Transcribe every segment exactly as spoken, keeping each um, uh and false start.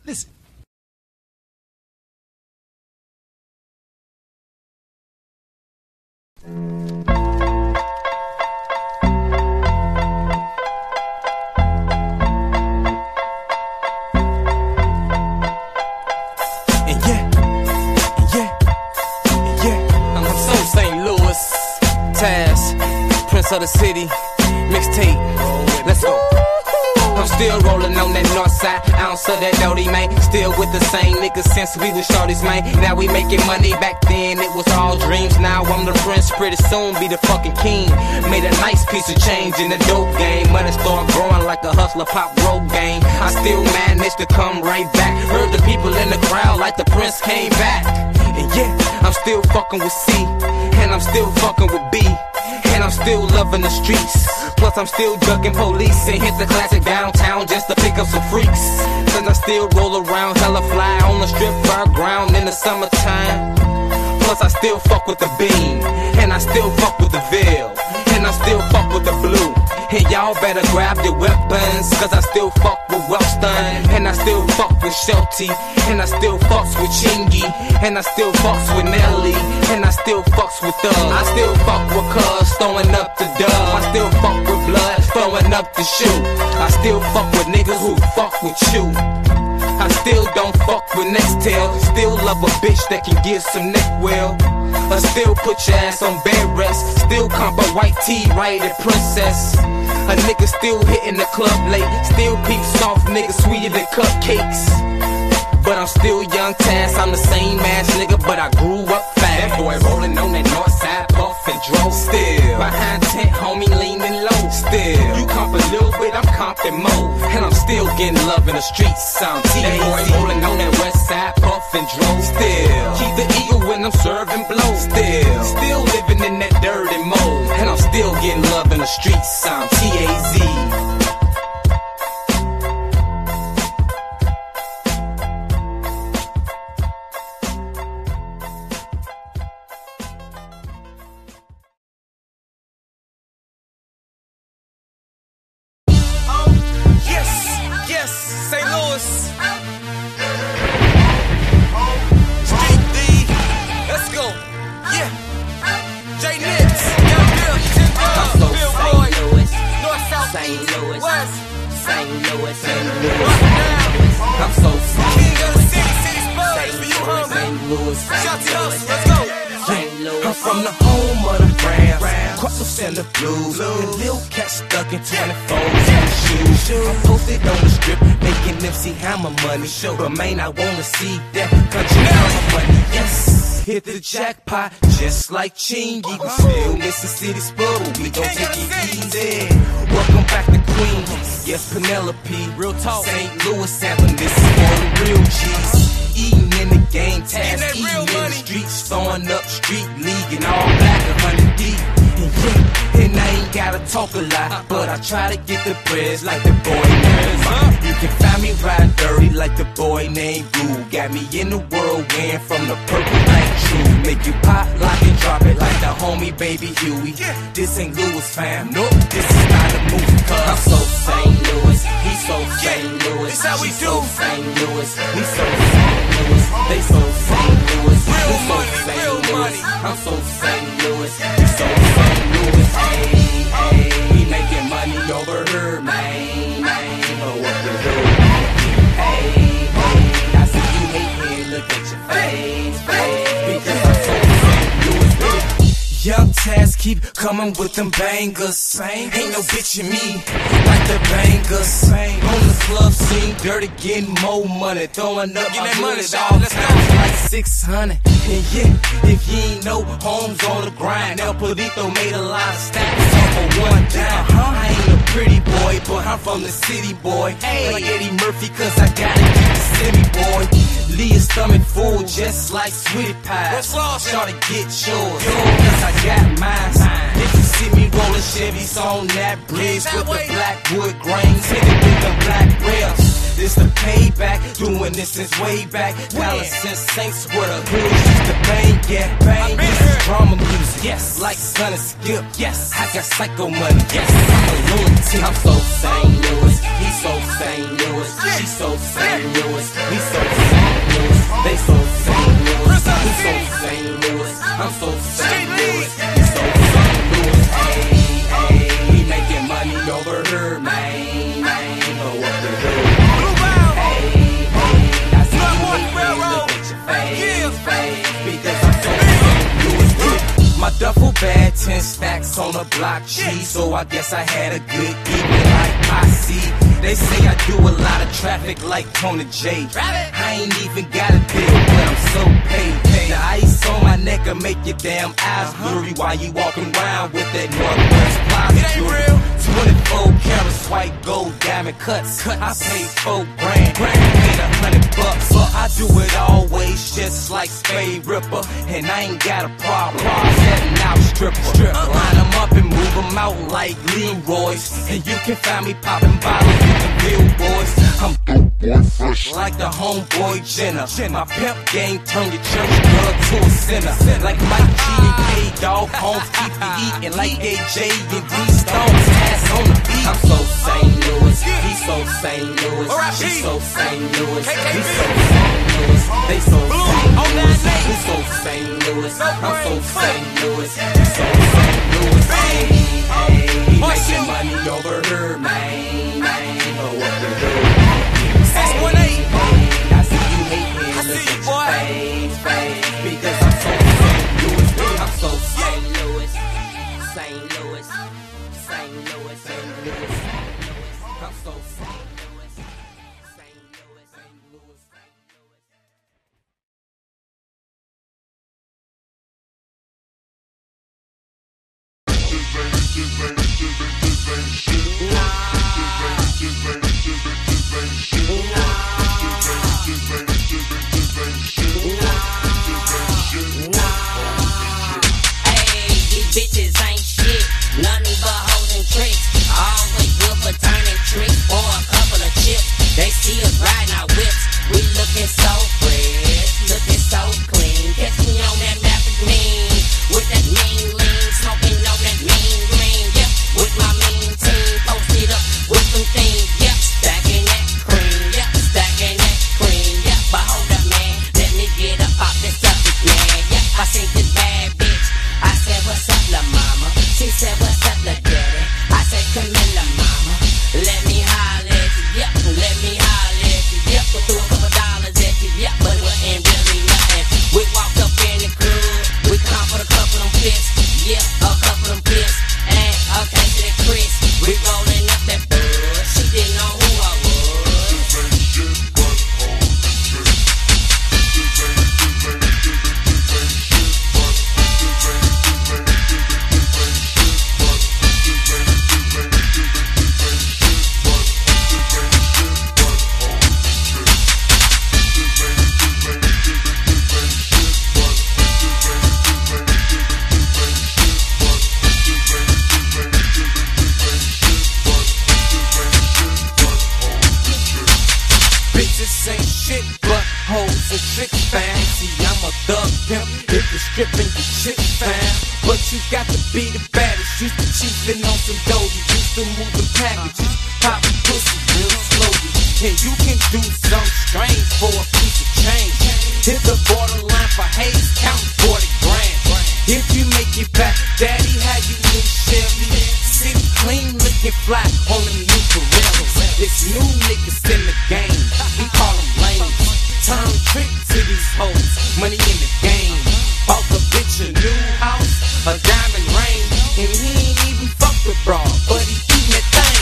Listen. Of the city, mixtape, let's go. I'm still rolling on that north side, ounce of that dirty, man. Still with the same niggas since we was shorties, man. Now we making money, back then it was all dreams. Now I'm the prince, pretty soon be the fucking king. Made a nice piece of change in the dope game. Money start growing like a hustler pop road game. I still managed to come right back. Heard the people in the crowd like the prince came back. And yeah, I'm still fucking with C, and I'm still fucking with B, and I'm still loving the streets. Plus I'm still ducking police and hit the classic downtown just to pick up some freaks. Cause I still roll around hella fly on the strip bar ground in the summertime. Plus I still fuck with the beam, and I still fuck with the veil, and I still fuck with the blue. And y'all better grab your weapons, cause I still fuck with Wellston, and I still fuck with Shelty, and I still fucks with Chingy, and I still fucks with Nelly, and I still fucks with Thug. I still fuck with Cuz throwing up the dub. I still fuck with Blood throwing up the shoe. I still fuck with niggas who fuck with you. I still don't fuck with Nextel. Still love a bitch that can give some neck well. I still put your ass on bed rest. Still comp a white tee right at Princess. A nigga still hitting the club late. Still peep soft niggas sweeter than cupcakes. But I'm still young Taz, I'm the same ass nigga, but I grew up fast. That boy rolling on that north side, buff and drove. Still behind tent, homie leaning low. Still you comp a little bit, I'm comping more, and I'm still getting love in the streets. I'm T A Z. That boy rolling on that west side, buff and drove. Still keep the eagle when I'm serving blow. Still still living in that dirty mode, and I'm still getting love in the streets. I'm T A Z. Saint Louis, Street D, let's go, yeah, J-Nix, Young Bill, Tim Dub, Bill Roy, North, South, Saint Louis, West, Saint Louis, Saint Louis, I'm so sorry. King of the city, city spurs, for you homie, Saint Louis, shout to us, let's go. I'm from the home of the Rams, Cross and the Blues, and Lil Cat stuck in twenty-fours and shoes. I'm posted on the strip, making M C Hammer money. But man, I wanna see that country Hammer money. Yes, hit the jackpot, just like Chingy. We still missing City Spud, but we gon' take it easy. Welcome back to Queens, yes, Penelope. Real talk, Saint Louis sampling, this is for the real G's. Eating in the game, task, eating in the streets, throwing up street league and all black, a hundred deep. And yeah, and I ain't gotta talk a lot, but I try to get the breads like the boy named Blue. You can find me riding dirty like the boy named Blue. Got me in the whirlwind from the purple like true. Make you pop, lock and drop it like the homie Baby Huey. This ain't Louis fam, nope, this is not a movie. Cause I'm so Saint Louis, he's so Saint Louis. This how we She's do. so Saint Louis, we so Saint Louis. They so Saint Louis, Real we so money, Saint real Louis. money. I'm so Saint Louis, we so Saint Louis. Hey, hey, we making money over here, man, man. Oh, what we do? Hey, hey, I see you hating, look at your face, face. Because I'm so Saint Louis, baby. Young Taz keep coming with them bangers. Ain't no bitch in me like the bangers. On the club scene, dirty, getting more money, throwing up. Get that I money, put it shawty, all let's go. down like six hundred. And yeah, if you ain't know, homes on the grind. El Polito made a lot of stacks off of one dime. I ain't a pretty boy, but I'm from the city, boy. Like Eddie Murphy, cause I gotta keep the semi, boy. Leah's stomach full, just like sweetie pie. What's lost? Try to get yours, cause I got mine. If you see me rolling Chevys on that bridge That with way. the black wood grains, hit it with the black rails. this the payback. Doing this since way back. Palace since Saints were the hoods. Just the bang, get bang. This is drama music. Yes, like Son and Skip. Yes, I got psycho money. Yes, I'm a lunatic. I'm so Saint Louis. He's so Saint Louis. She's so Saint Louis. He's so Saint Louis. They so Saint Louis. He's so Saint Louis. I'm so Saint Louis. He's so Saint Louis. Hey, hey, we making money over here, man, man. Oh, what the hell? Hey, hey, I see you hate me. Look at your face, face, because I'm so Saint Louis. My duffel bag, ten stacks on a block cheese, so I guess I had a good evening like I see. They say I do a lot of traffic like Tony J. I ain't even got a deal, but I'm so paid. The ice on my neck will make your damn eyes blurry while you walking around with that Northwest Plaza jewelry. twenty-four karat white gold diamond cuts. I paid four grand, paid a hundred bucks. But I do it always just like Spade Ripper, and I ain't got a problem setting out stripper. Line them up and move them out like Leroy's, and you can find me popping bottles with the real boys. I'm dope boy fresh like the homeboy Jenner. My pimp game turn your church club to a sinner. Like Mike G and K-Dog, Holmes keep you eating like A J and D Stone's ass on the beat. I'm so Saint Louis, he's so Saint Louis, she's so Saint Louis, he's so Saint Louis, they so Saint Louis, he's so Saint Louis, I'm so Saint Louis, he's so Saint Louis. Hey, hey, he making money over here, man, man. Oh, what the hell? six one eight, I see you hate me, look at your face, face, because I'm so Saint Louis, I'm so Saint Louis, Saint Louis, Saint Louis, Saint Louis, I'm so Saint Louis, Saint Louis, Saint Louis. Bitches ain't shit, nothing but hoes and tricks. Always good for turning tricks or a couple of chips. They see us riding our whips, we looking so fresh, looking so clean. Catch me on that Maverick mean, with that mean lean, smoking on that mean green. Yeah, with my mean team, posted up with some things. Yeah, stacking that cream. Yeah, stacking that cream. Yeah, but hold up, man, let me get up off this subject, man. Yeah, I seen this bad bitch. I said, what's up, la mama? She said, what's up, la daddy? I said, come in, la mama. Let me holler at you, yep. Let me holler at you, yep. We threw a couple dollars at you, yep. But it wasn't really nothing. We walked up in the club. We come for a couple of them flips, yeah. A couple of them flips. And okay, to the Chris. We rolling up that bud. She didn't know who I was. Bitches ain't shit but hoes and tricks, fam. See, I'm a thug pimp, if you're stripping your shit, fam. But you got to be the baddest, used to cheapin' on some dough. Used to moving packages, poppin' pussy real slowly. And you can do something strange for a piece of change. Hit the borderline for haze, count forty grand. If you make it back, daddy, how you new Chevy? Sit clean, looking fly on them new Pirellis. It's new niggas in the game, we call them lames. Turn trick to these hoes, money in the game. Bought the bitch a new house, a diamond ring. And he ain't even fuck with broad, but he eatin' that thing.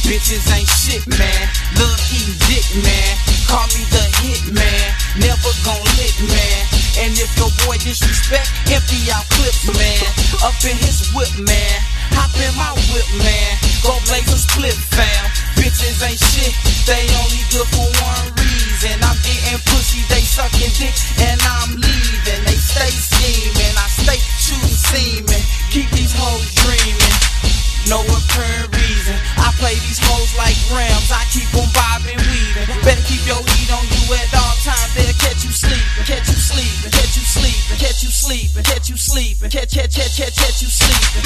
Bitches ain't shit, man. Love eating dick, man. Call me the hit man. Never gon' lit, man. And if your boy disrespect, empty out clips, man. Up in his whip, man. Hop in my whip, man. Go blaze a split, fam. Bitches ain't shit, they only good for one reason. I'm getting pussy, they sucking dick, and I'm leaving. They stay scheming, I stay shooting semen. Keep these hoes dreaming, no apparent reason. I play these hoes like rams, I keep on bobbing, weaving. Better keep your heat on you at all times, they'll catch you sleeping, catch you sleeping, catch you sleeping, catch you sleeping, catch you sleeping, catch, catch, catch, catch, catch you sleeping.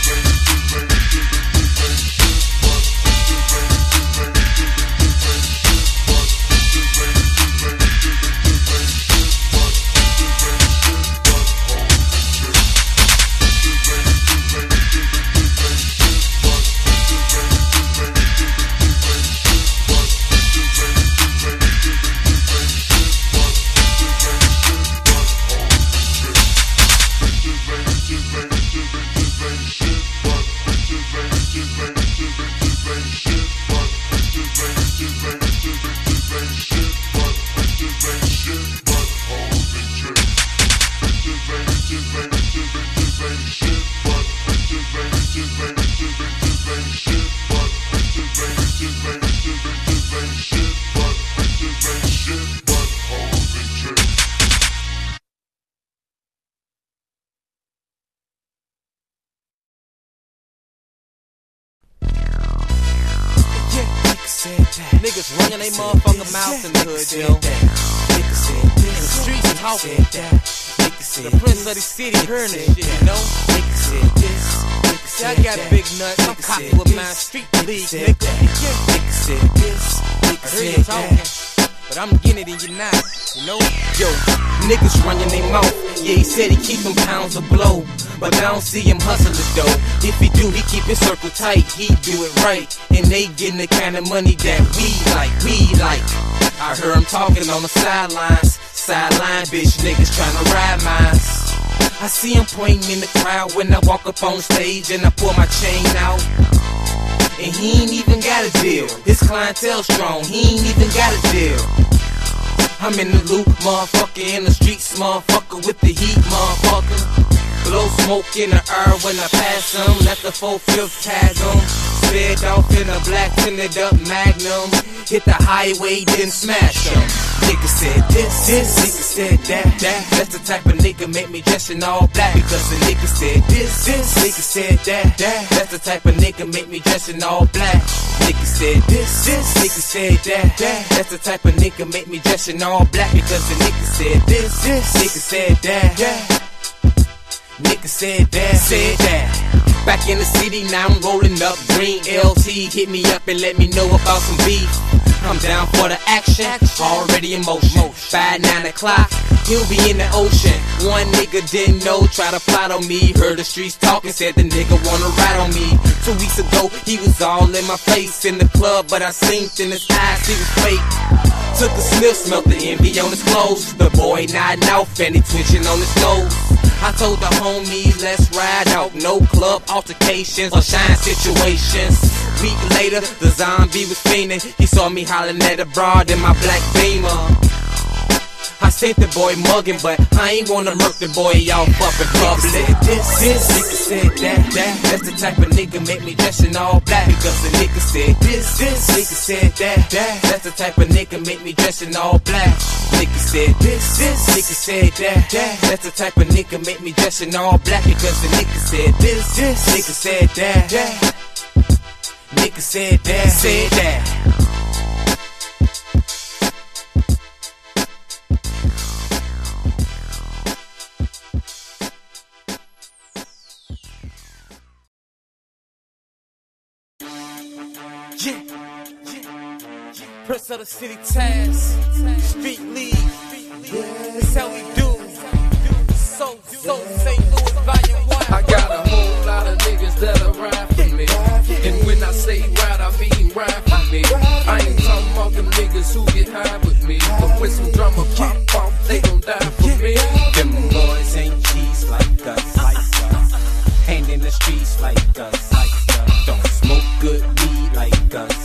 Niggas running they motherfucking mouth in the hood, yo. The streets talking. The prince of the city hearing this shit, you know. See, I got big nuts, I'm cocky with my street league, nigga. I heard you talking, but I'm getting it in your not, you know. Yo, niggas running they mouth. Yeah, he said he keep them pounds of blow, but I don't see him hustling though. If he do, he keep his circle tight. He do it right, and they getting the kind of money that we like, we like. I heard him talking on the sidelines. Sideline bitch niggas tryna ride mines. I see him pointing in the crowd when I walk up on stage and I pull my chain out. And he ain't even got a deal. His clientele strong, he ain't even got a deal. I'm in the loop, motherfucker, in the streets, motherfucker, with the heat, motherfucker. Blow smoke in the air when I pass them. Let the four-fifth tag them. Sped off in a black tinted up Magnum. Hit the highway, then smash them. Nigga said this, this, nigga said that, that. That's the type of nigga make me dress in all black. Because the nigga said this, this, nigga said that, that. That's the type of nigga make me dress in all black. Nigga said this, this, nigga said that, that. That's the type of nigga make me dress in all black. Because the nigga said this, this, nigga said that, that. Nigga said that, said that. Back in the city, now I'm rolling up. Green L T, hit me up and let me know about some beef. I'm down for the action, already in motion. By nine o'clock, he'll be in the ocean. One nigga didn't know, try to plot on me. Heard the streets talking, said the nigga wanna ride on me. Two weeks ago, he was all in my face in the club, but I seen in his eyes he was fake. Took a sniff, smelt the envy on his clothes. The boy nodding off and he twitching on his nose. I told the homies, let's ride out. No club altercations or shine situations. Week later, the zombie was fiending. He saw me hollering at a broad in my black Beamer. I sent the boy mugging, but I ain't wanna murk the boy off up in public. This, this, nigga said that, that. That's the type of nigga make me dress in all black. Because the nigga said this, this, nigga said that, that. That's the type of nigga make me dress in all black. Nigga said this, this, nigga said that, that. That's the type of nigga make me dress in all black. Because the nigga said this, this, nigga said that, that. Nigga said that, said that. Yeah, yeah. Prince of the city Taz, street league. That's how we do. So, so, Saint Louis, volume one. I got a whole lot of niggas that'll ride for me. And when I say ride, I mean ride for me. I ain't talking about them niggas who get high with me. But when some drama pop off, they gon' die for me. Them boys ain't G's like us, like us. Ain't in the streets like us, like us. Don't smoke good weed like us.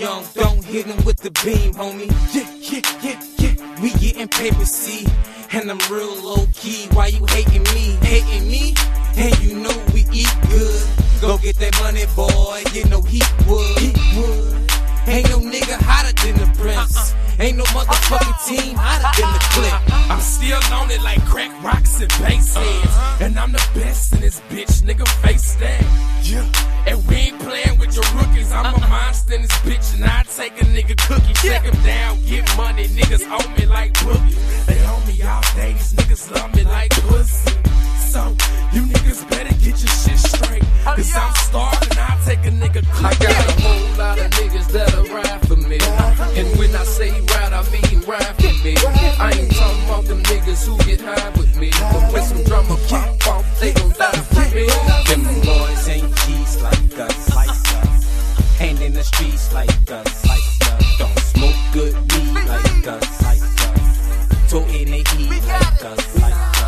young, don't hit him with the beam, homie. Yeah, yeah, yeah, yeah. We getting paper, see, and I'm real low key. Why you hating me? Hating me? And you know we eat good. Go get that money, boy. You know he would. He would. Ain't no nigga hotter than the Prince. Uh-uh. Ain't no motherfucking team hotter than the clip. I'm still on it like crack rocks and bass heads. Uh-huh. And I'm the best in this bitch, nigga, face that. Yeah. And we ain't playing with your rookies. I'm uh-uh. a monster in this bitch, and I take a nigga cookie, shake him down, get money. Niggas owe me like boogie. They owe me all day, these niggas love me like pussy. So, you niggas better get your shit straight. Cause I'm starving, I'll take a nigga cookie. I got a whole lot of niggas that'll ride for me. And when I say ride, I mean ride for me. I ain't talking about them niggas who get high with me. But when some drama pop off, they gon' die for me. Them boys ain't G's like us, like us. Ain't in the streets like us, like us. Don't smoke good weed like us, like us. Don't in the heat like us, like us.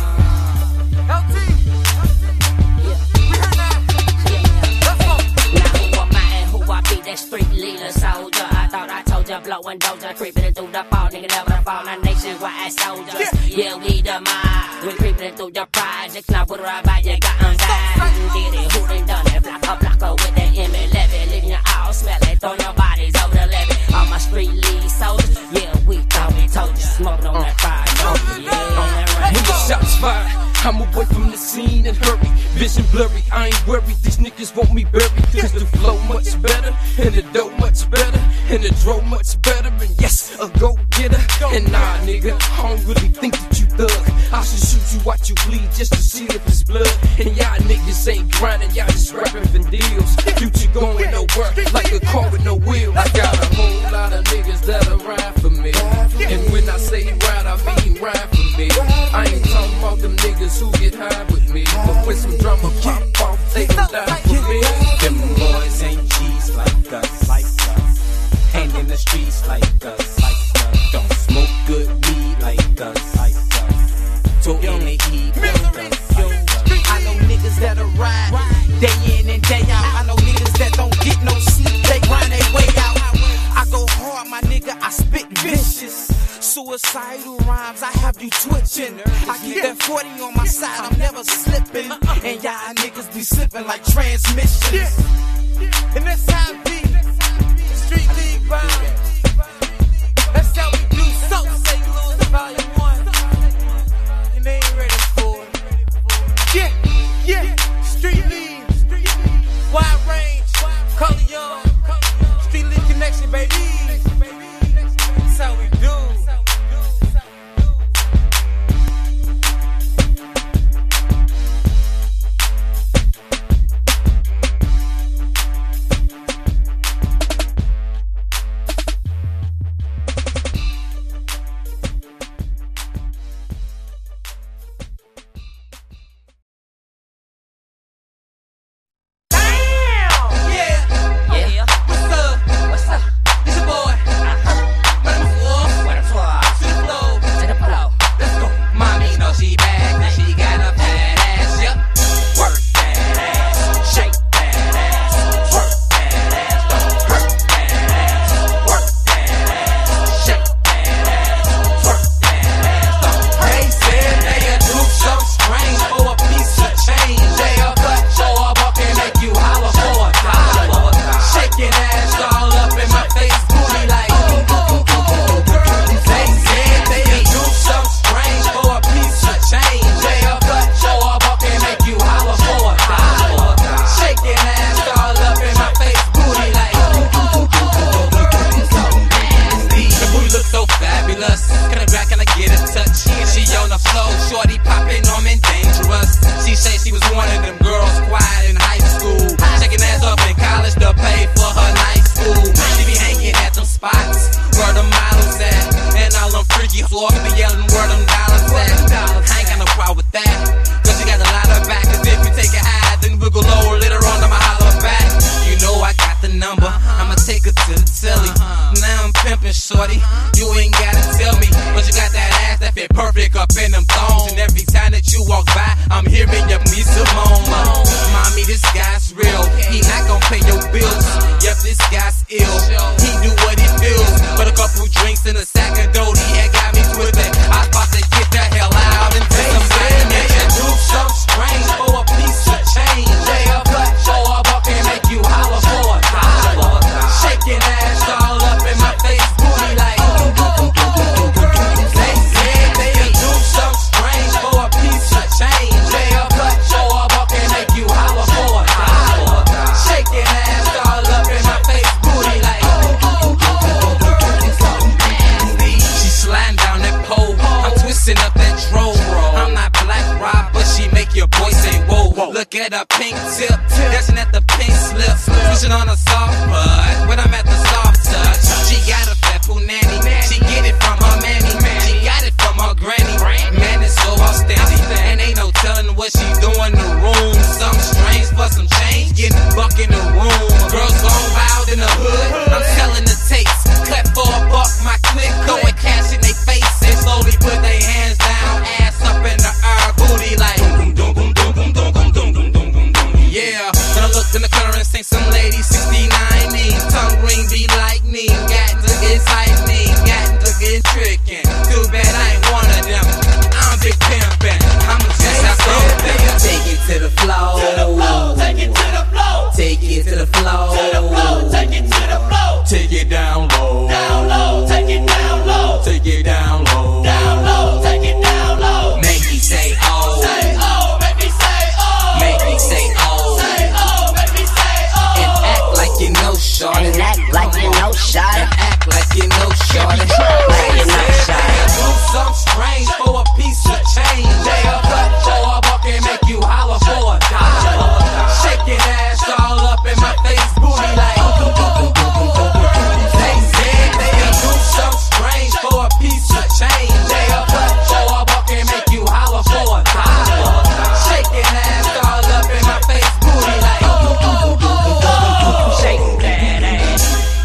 L T, yeah, we heard that. Yeah, let's go. Now who am I and who I be? That street leader soldier. I thought I told ya, blowing doja, creeping through the fall, nigga never fall. Now nationwide soldiers, yeah, we the mob. We creeping through your projects, now put right by you, got undied. Did it, who done done it? Block a blocker with the M eleven, leaving your all smelling, throwing your bodies over the levee. All my street lead soldiers, yeah, we thought we told you, smoking on that fire, yeah, on that right. When the shots fired, I'm away from the scene and hurry. Vision blurry, I ain't worried. These niggas want me buried. Cause the flow much better, and the dough much better, and the dro much better. And yes, a go-getter. And nah, nigga, I don't really think that you thug. I should shoot you, watch you bleed just to see if it's blood. And y'all niggas ain't grinding, y'all just rapping for deals. Future going nowhere, like a car with no wheels. I got a whole lot of niggas that'll ride for me. And when I say ride, I mean ride for me. I ain't talking about them niggas who get high with me. But when some drama pop off, they gon' die for me. Them boys ain't G's like us, like us. Ain't in the streets like us, like us. Don't smoke good weed like us, like us. Don't in the heat like us, like us. I know niggas that'll ride day in and day out. I know niggas that don't get no sleep, they grind their way out. I go hard, my nigga, I spit vicious. Suicidal rhymes, I have you twitching. I keep that forty on my side, I'm never slipping. And y'all niggas be slipping like transmissions. And that's how it be. Street League bound. That's how we do. So Saint Louis Volume One. And they ain't ready for it. Yeah, yeah. Street League. Wide range. Color young. Street League connection, baby. That's how we do. Shorty, you ain't gotta tell me, but you got that ass that fit perfect up in them thongs. And every time mixing up that dro. I'm not Black Rob, but she make your boy say whoa. Look at her pink tip, dashing at the pink slip, pushing on a soft butt. When I'm at the soft touch, she got a fat nanny. She get it from her manny, she got it from her granny. Man, it's so outstanding, and ain't no telling what she doing in the room. Something strange for some change, getting buck in the room. Girls gone wild in the hood, I'm telling the tapes. Cut for a buck, my click, throwing cash in they face. They slowly put their hands down, ass up in the air, booty like boom, boom, boom, boom, boom, boom, boom, boom, boom, boom, boom, boom. Yeah, when I looked in the corner and seen some lady sixty-nine, tongue ring be lightning, got to get tightening, got to get tricking. Too bad I ain't one of them. I'm big pimpin', I'm just out there. Take it to the floor, to the floor, take it to the floor, take it to the floor, to the floor, take it to the floor, take it down low, down low, take it down low, take it down low, down low, take it down low. Make me say oh, say oh, make me say oh, make me say oh, say oh, make me say oh, and act like you know shorty, And act like you know shorty, and act like you know shorty, like you know shorty. Do something strange for a piece of change. They a cut for a buck and make you holler for a dollar. Shaking ass all up in my face, booty like. They said they do something strange for a piece of change. They a cut for a buck and make you holler for a dollar. Shaking ass all up in my face, booty like. Shake that ass.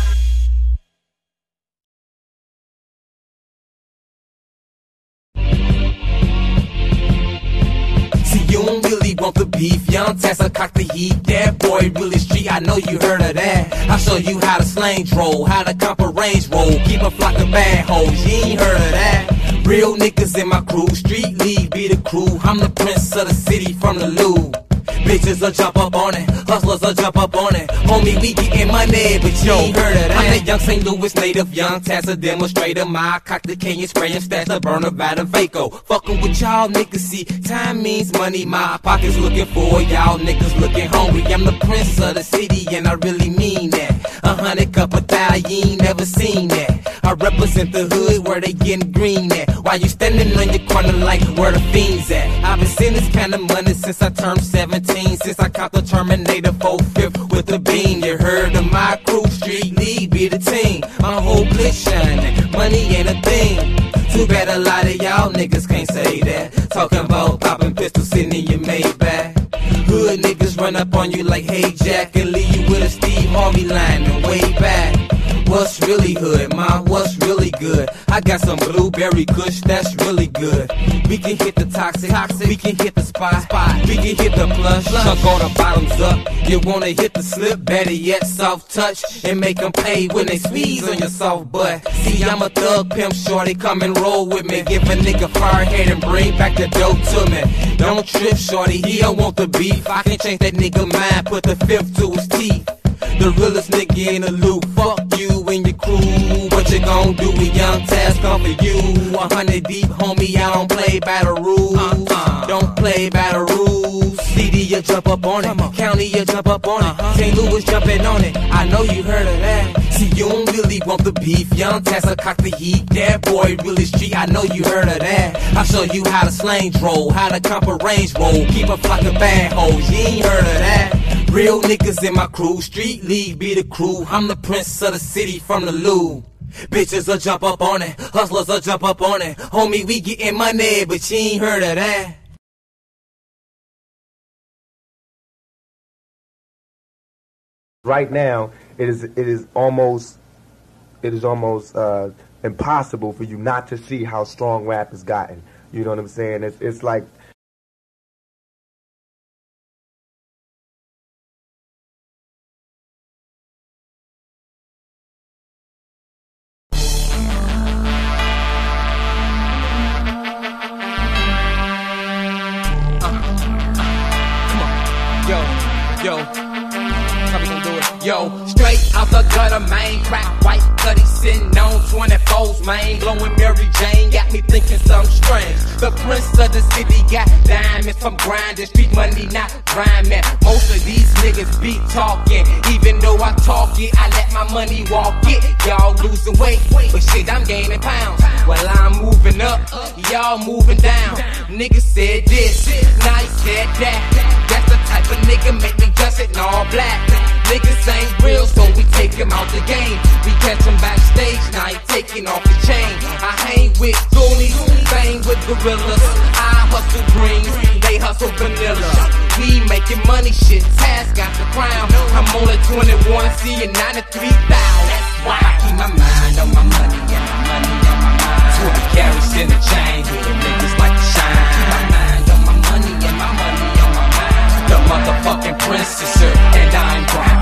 See, you don't really want the beef. Young Tessa cock the heat. That boy really street. I know you heard of that. I'll show you how to slang roll, how to comp a range roll. Keep a flock of bad hoes. You ain't heard of that. Real niggas in my crew. Street lead be the crew. I'm the prince of the city from the Louvre. Bitches will jump up on it, hustlers will jump up on it. Homie, we getting money, but you ain't heard of that. I'm the young Saint Louis native, young Tassa demonstrator. My cock the Kenyan spray and stash the burner by the Vaco. Fucking with y'all niggas, see, time means money. My pockets looking for y'all niggas looking hungry. I'm the prince of the city, and I really mean that. A hundred cup of thou, you ain't never seen that. I represent the hood where they getting green at. While you standing on your corner like where the fiends at. I've been seeing this kind of money since I turned seventeen. Since I caught the Terminator four-fifth with a beam. You heard of my crew, street lead be the team. My whole clique shining, money ain't a thing. Too bad a lot of y'all niggas can't say that. Talking about popping pistols sitting in your Maybach. Hood niggas run up on you like hey Jack and leave you with a Steve Harvey line and way back. What's really hood, ma? What's really good? I got some blueberry kush that's really good. We can hit the toxic, toxic. We can hit the spot, spot. We can hit the plush, chuck all the bottoms up. You wanna hit the slip, better yet soft touch and make them pay when they squeeze on your soft butt. See, I'm a thug pimp, shorty, come and roll with me. Give a nigga fire head and bring back the dope to me. Don't trip, shorty, he don't want the beef. I can change that nigga mind, put the fifth to his teeth. The realest nigga in the loop. Fuck you and your crew. What you gon' do with young Taz come for you? A hundred deep, homie, I don't play by the rules. Uh-uh. Don't play by the rules. C D, you jump up on it. County, you jump up on it. Saint Louis jumping on it. I know you heard of that. See, you don't really want the beef. Young Tessa cock the heat. That boy really street. I know you heard of that. I'll show you how to slang roll, how to comp a range roll. Keep a flock of bad hoes. You ain't heard of that. Real niggas in my crew, street league be the crew. I'm the prince of the city from the Louvre. Bitches will jump up on it, hustlers will jump up on it. Homie, we getting money, but you ain't heard of that. Right now, it is it is almost it is almost uh, impossible for you not to see how strong rap has gotten. You know what I'm saying? It's it's like. Yo, how we gonna do it? Yo, straight out the gutter, man. Crack white, cutty, sitting on twenty-fours, man. Blowing Mary Jane, got me thinking something strange. The prince of the city got diamonds from grinding. Street money, not rhyming. Most of these niggas be talking. Even though I talk it, I let my money walk it. Y'all losing weight, but shit, I'm gaining pounds. Well, I'm moving up, y'all moving down. Niggas said this, now he said that. That's the type of nigga make me dress it in all black. Niggas ain't real, so we take him out the game. We catch him backstage, now he taking off the chain. I hang with goonies, bang with gorillas. I hustle green, they hustle vanilla. We making money, shit, Taz got the crown. I'm only twenty-one, seeing ninety-three thousand. That's why I keep my mind on my money and my money on my mind. twenty carats in the chain, the niggas like to shine. Keep my mind on my money and my money on my mind. The motherfucking princess, sir, and I'm grinding.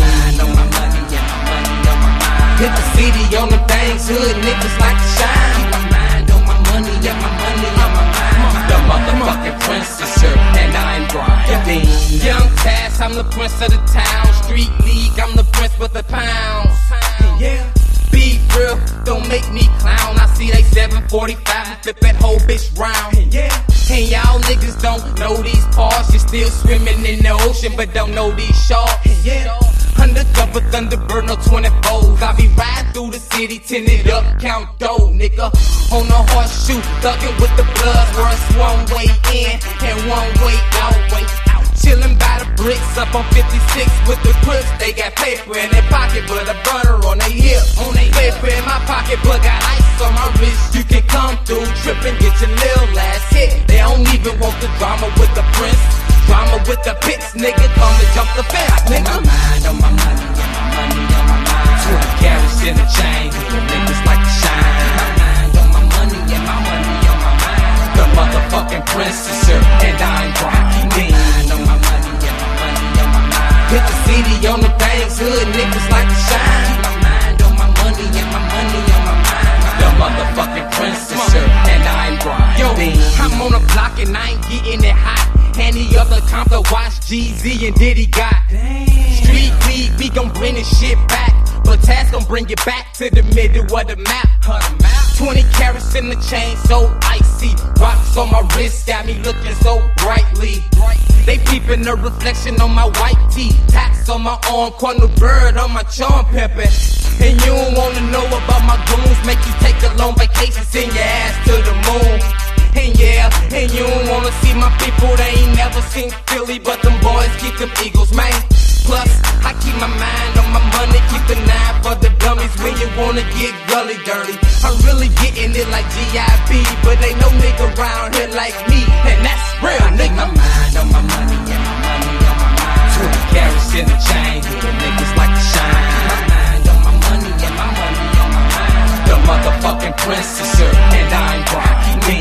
On my money and my money on my mind. Hit the city on the things, hood niggas like to shine. Keep my mind on my money and my money on my mind. The motherfucking princess, sir, and I'm grinding. Young Taz, I'm the prince of the town. Street league, I'm the prince with the pounds. Yeah. Be real, don't make me clown. I see they seven forty-five and flip that whole bitch round. Yeah. And y'all niggas don't know these parts. You're still swimming in the ocean, but don't know these sharks. Yeah. Undercover Thunderbird, no twenty-fours. I be riding through the city, tinted up, count dough, nigga. On a horseshoe, thugging with the blood. Where it's one way in and one way out. Wait out. Chillin' by the bricks up on fifty-six with the Crips. They got paper in their pocket, but a burner on their hip. On their paper in my pocket, but got ice on my wrist. You can come through, trip and get your little ass hit. They don't even want the drama with the prince. Drama with the pits, nigga, come and jump the fence, nigga. My mind on my money and my money on my mind. twenty carats in the chain, the niggas like to shine. My mind on my money and my money on my mind. The motherfucking princess, sir, and I'm grinding. On my money and my money on my mind. Hit the city on the things, hood niggas like to shine. Keep my mind on my money and my money on my mind. The motherfucking princess, sir, and I'm grinding. Yo, I'm on a block and I ain't getting it hot. Any other comp to watch G-Z and Diddy got. Street league, we gon' bring this shit back. But Taz gon' bring it back to the middle of the map. twenty carats in the chain, so icy. Rocks on my wrist, got me looking so brightly. They peeping the reflection on my white tee. Tats on my arm, corner bird on my charm pimpin'. And you don't wanna know about my goons. Make you take a long vacation, send your ass to the moon. And yeah, and you don't wanna see my people, they ain't never seen Philly, but them boys keep them Eagles, man. Plus, I keep my mind on my money, keep the nine for the dummies when you wanna get gully dirty. I'm really getting it like G I B, but ain't no nigga around here like me, and that's real, nigga. I keep my mind on my money and my money on my mind. twenty carats in the chain, the niggas like to shine. Keep my mind on my money and my money on my mind. The motherfucking princess, sir, and I'm grinding.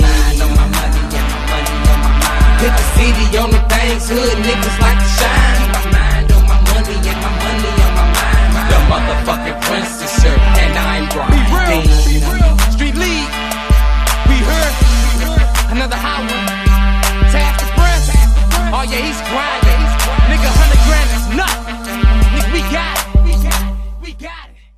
Hit the city on the things, hood niggas like to shine. Keep my mind on my money and my money on my mind. The motherfucking princess, sir, and I'm grinding. Be real, street league, we heard another hot one. Taz the Prince, oh yeah, he's grinding. Nigga, hundred grand is nothing. Nigga, we got it, we got it, we got it.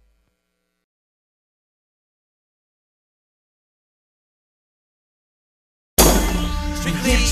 Street league.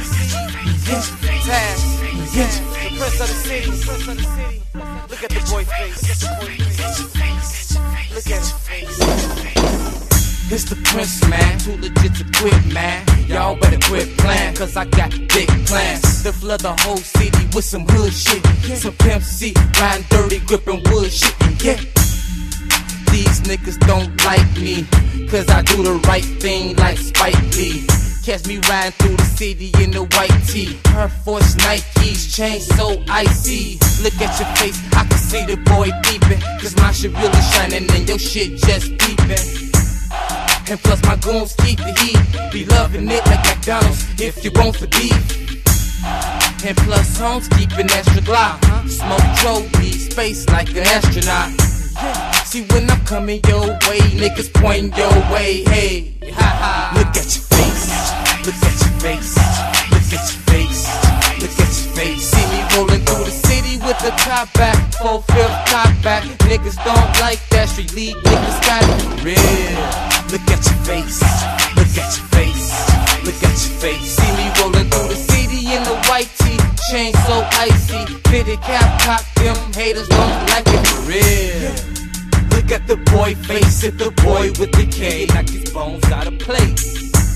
Taz, the prince of the city. Look at the boy face. Look at his face. It's the prince, man. Too legit to quit, man. Y'all better quit playing, cause I got big plans to flood the whole city with some hood shit. Some Pimp C, riding dirty, gripping wood shit. Yeah. These niggas don't like me, cause I do the right thing like Spike Lee. Catch me riding through the city in the white tee. Air Force Nikes, chain so icy. Look at your face, I can see the boy peeping. Cause my shit really shining and your shit just peeping. And plus my goons keep the heat. Be loving it like McDonald's if you want the beef. And plus homes keeping extra glock. Smoke trophy, space like an astronaut. See when I'm coming your way, niggas point your way. Hey, ha ha. Look at your face, look at your face, look at your face, look at your face. See me rolling through the city with the top back, four-fifth top back. Niggas don't like that, street league niggas got it real. Look at your face, look at your face, look at your face. See me rolling through the city in the white tee, chain so icy, fitted cap, cock, them haters don't like it for real. Look at the boy face, hit the boy with the K, knock his bones out of place.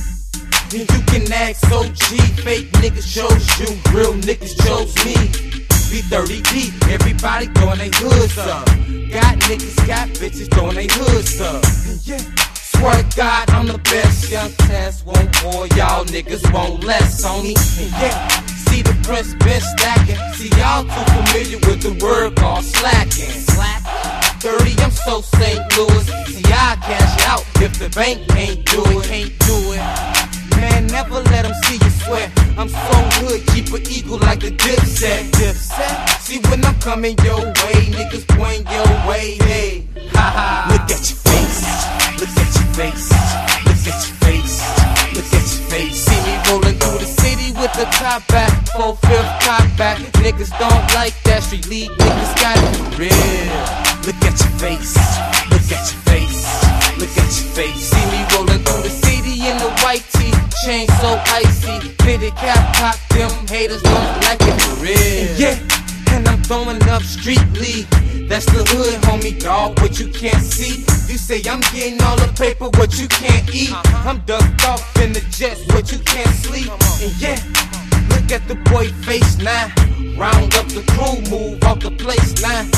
And you can act so G, fake niggas chose you, real niggas chose me. Be thirty deep, everybody throwing they hoods up. Got niggas, got bitches throwing they hoods up. Yeah. Swear to God, I'm the best. Young Taz want more, y'all niggas want less on me. And yeah, see the Prince been stacking. See y'all too familiar with the word called slacking. Slack. thirty, I'm so Saint Louis. See I cash out if the bank can't do it. Can't do it. Man, never let them see you sweat. I'm so good, keep an eagle like the Dipset. Dipset. See when I'm coming your way, niggas point your way. Hey, ha ha. Look at your face, look at your face, look at your face, look at your face. See me rolling through the city with the top back, four-fifth top back. Niggas don't like that, street league niggas got it real. Look at your face, look at your face, look at your face. See me rolling through the city in the white tee, chain so icy, fitted cap, cock, them haters don't like it for real. Yeah, and I'm throwing up street league. That's the hood, homie, dog, what you can't see. You say I'm getting all the paper, what you can't eat. I'm ducked off in the jets, what you can't sleep. And yeah, look at the boy face now. Round up the crew, move off the place now.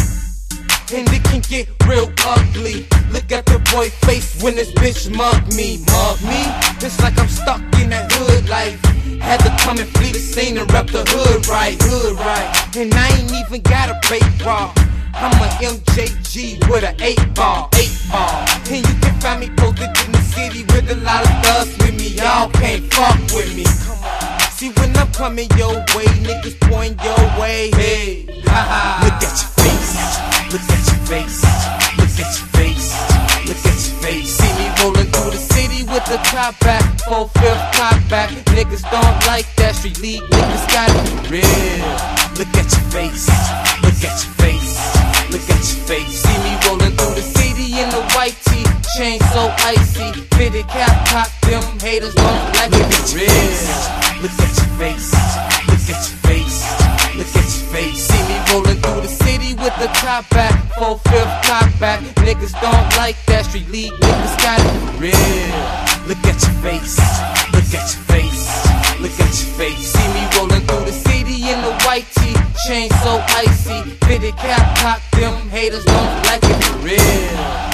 And it can get real ugly. Look at the boy face when this bitch mug me. Mug me? It's like I'm stuck in that hood life. Had to come and flee the scene and rep the hood right. Hood right. And I ain't even got a bait raw. I'm a M J G with an eight ball, eight ball. And you can find me posted in the city with a lot of thugs with me. Y'all can't fuck with me. Come on. See when I'm coming your way, niggas point your way. Hey, ha ha. Look at your face, look at your face, look at your face, look at your face. See me rolling through the city with the top back, four-fifth top back. Niggas don't like that, street league niggas got it real. Look at your face, look at your face, look at your face. See me rolling through the city in the white tee, chain so icy, fitted cap, cock, them haters don't like it real. Look at your face, look at your face, look at your face. See me rolling through the city with the top back, four-fifth top back. Niggas don't like that, street league niggas got it real. Look at your face, look at your face, look at your face. See me rolling through the city in the white tee, chain so icy, fitted cap, cock, them haters don't like it real.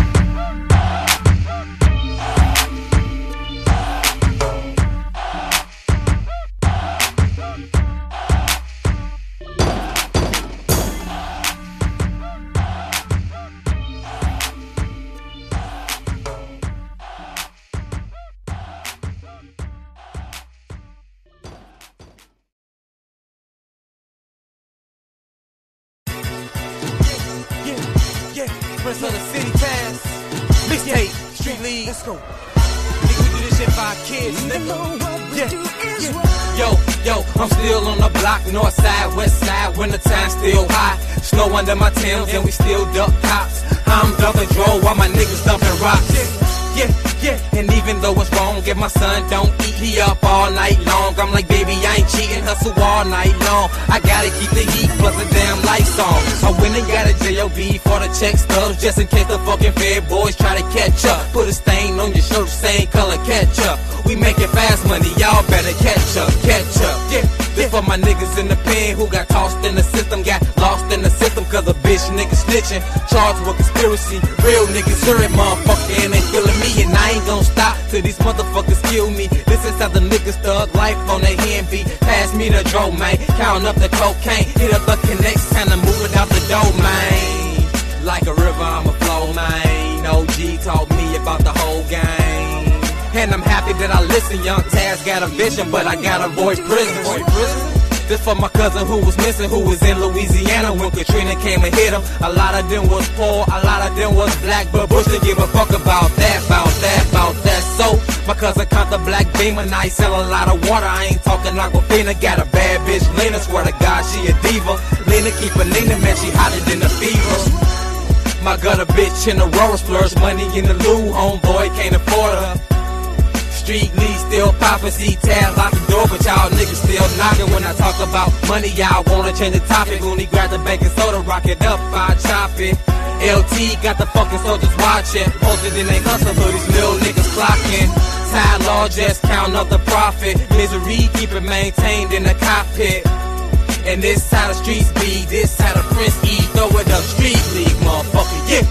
Prince of the city pass, mixtape, street league. Let's go. Nigga, we do this shit for our kids, nigga. Yeah, yeah. Yo, yo, I'm still on the block, north side, west side, winter time still hot. Snow under my Timbs and we still duck cops. I'm dumping dro while my niggas dumping rocks. Yeah, yeah, and even though it's wrong, if my son don't eat, he up all night long. I'm like, baby, I ain't cheating, hustle all night long. I gotta keep the heat, plus the damn lights on. I went and got a J O B for the check stubs, just in case the fucking fair boys try to catch up. Put a stain on your shirt, same color, catch up. We making fast money, y'all better catch up, catch up. Yeah, this for my niggas in the pen who got tossed in the system, got lost in the system, cause a bitch nigga snitching. Charged with conspiracy, real niggas hear it, motherfucker, and they feeling me. And I ain't gon' stop till these motherfuckers kill me. This is how the niggas thug life on their hand beat. Pass me the dro, man. Count up the cocaine. Hit up the connects, kinda move it out the door, man. Like a river, I'ma flow, man. O G taught me about the whole game. And I'm happy that I listen. Young Taz got a vision, but I gotta avoid prison. This for my cousin who was missing, who was in Louisiana when Katrina came and hit him. A lot of them was poor, a lot of them was black, but Bush didn't give a fuck about that, about that, about that. So, my cousin caught the black beamer, now he sell a lot of water. I ain't talking Aquafina, got a bad bitch, Lena, swear to God, she a diva. Lena keep a Nina, man, she hotter than the fever. My gutter bitch in the roller splurge, money in the loo, homeboy can't afford her. Street leads still poppin', see tabs out the door, but y'all niggas still knockin'. When I talk about money, y'all wanna change the topic. When he grab the baking soda, rock it up, I chop it. L T got the fucking soldiers watching, posted in they hustle hoodies, little niggas clocking. Time law just count up the profit, misery keep it maintained in the cockpit. And this how the streets be, this how the Prince E, throw it up street league, motherfucker, yeah.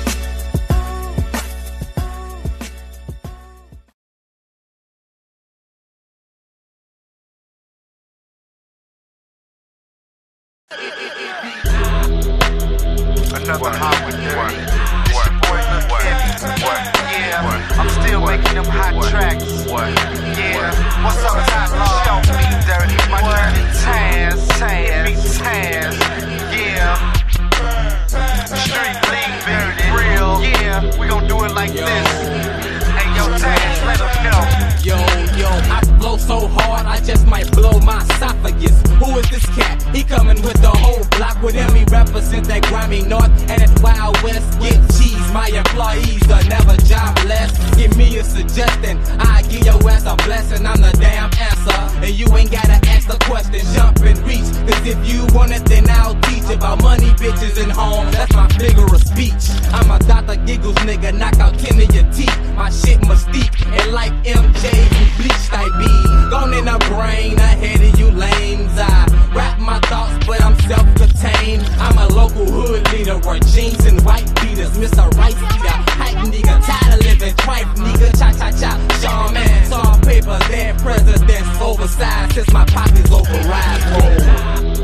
Another hot with dirty. This your boy Lil Kevy. Yeah, I'm still making them hot tracks. Yeah, what's up, Top Law? Show me dirty. My dirty Taz, Taz, me Taz. Yeah, street league, dirty, real. Yeah, we gon' do it like yo. this. Hey, yo, Taz, let them know. Yo, yo, I blow so hard, I just might blow my esophagus. Who is this cat? He coming with the whole block. With him, he represent that grimy north and that wild west. Get cheese, my employees are never jobless. Give me a suggestion, I give your ass a blessing. I'm the damn answer, and you ain't gotta ask the question. Jump and reach, cause if you want it, then I'll teach about money, bitches, and home. That's my figure of speech. I'm a Doctor Giggles nigga, knock out ten of your teeth. My shit mystique, and like M J, you bleached I be. Gone in the brain, ahead of you lames. I rap my thoughts, but I'm self-contained. I'm a local hood leader, wear jeans and white beaters. Mister Rice Eater, hype nigga, tired of living tripe nigga. Cha-cha-cha, Shawn Man, saw papers, dead presidents, oversized since my pockets override. Whoa.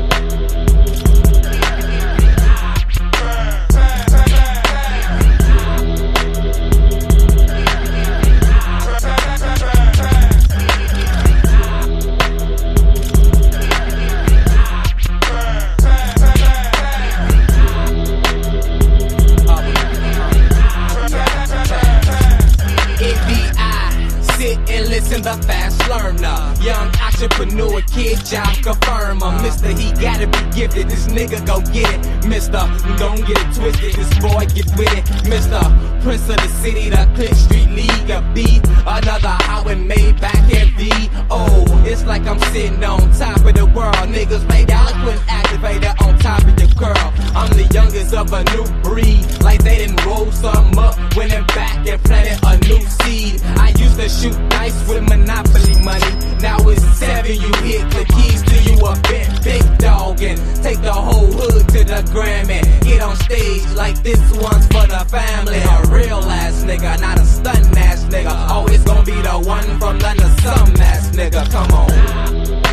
The fast learner, young entrepreneur, kid job confirmer. Mister, he gotta be gifted, this nigga go get it. Mister, don't get it twisted, this boy get with it. Mister, Prince of the city, the Click Street League, a beat. Another highway made back at V. Oh, it's like I'm sitting on top of the world. Niggas play eloquent activator on top of your girl. I'm the youngest of a new breed, like they didn't roll something up, went in back and planted a new seed. I used to shoot dice with Monopoly money, now it's seven, you hit the keys to you a big, big dog, and take the whole hood to the Grammy. Get on stage like this one's for the family. A real ass nigga, not a stunt ass nigga. Always gonna be the one from London, some ass nigga, come on.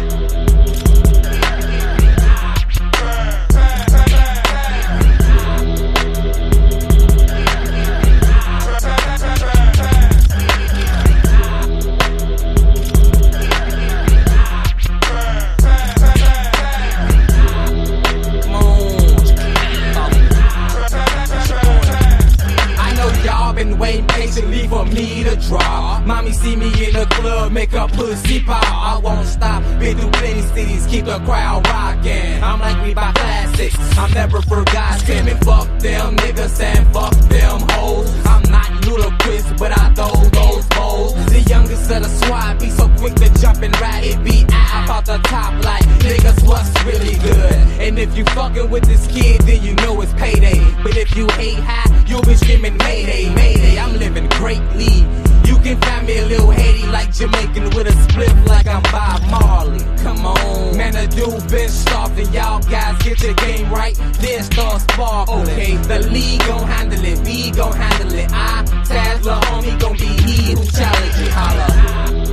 Wait patiently for me to draw. Mommy see me in the club, make a pussy pop. I won't stop, been through plenty cities, keep the crowd rocking. I'm like we buy classics, I'm never forgotten. And fuck them niggas and fuck them hoes. I'm not ludicrous, but I throw those bowls. The youngest of the squad be so quick to jump and ride it. Be out off the top like niggas, what's really good? And if you fucking with this kid, then you know it's payday. But if you hate high, you'll be screaming Mayday, Mayday. I'm living greatly. You can find me a little Haiti like Jamaican with a split like I'm Bob Marley. Come on, man, the dude been starving. Y'all guys get your game right, then start sparkling. Okay, the league gon' handle it, we gon' handle it. I, Taz, lil' homie, gon' be he who challenge it. Holla.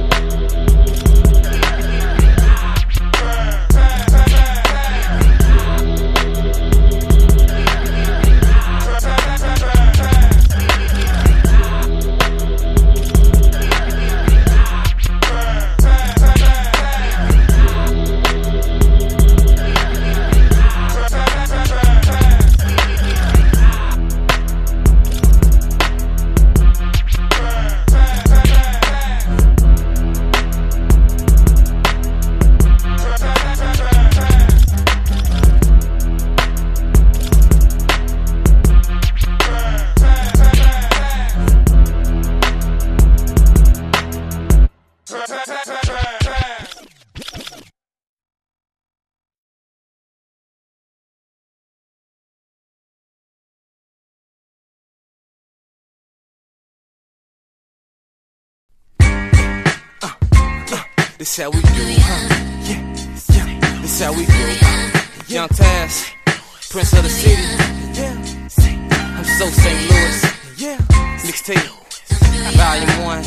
This how we do, huh? Yeah, yeah. This how we do. Young Taz, Prince of the City. Yeah, I'm so Saint Louis. Yeah, mixtape, volume one.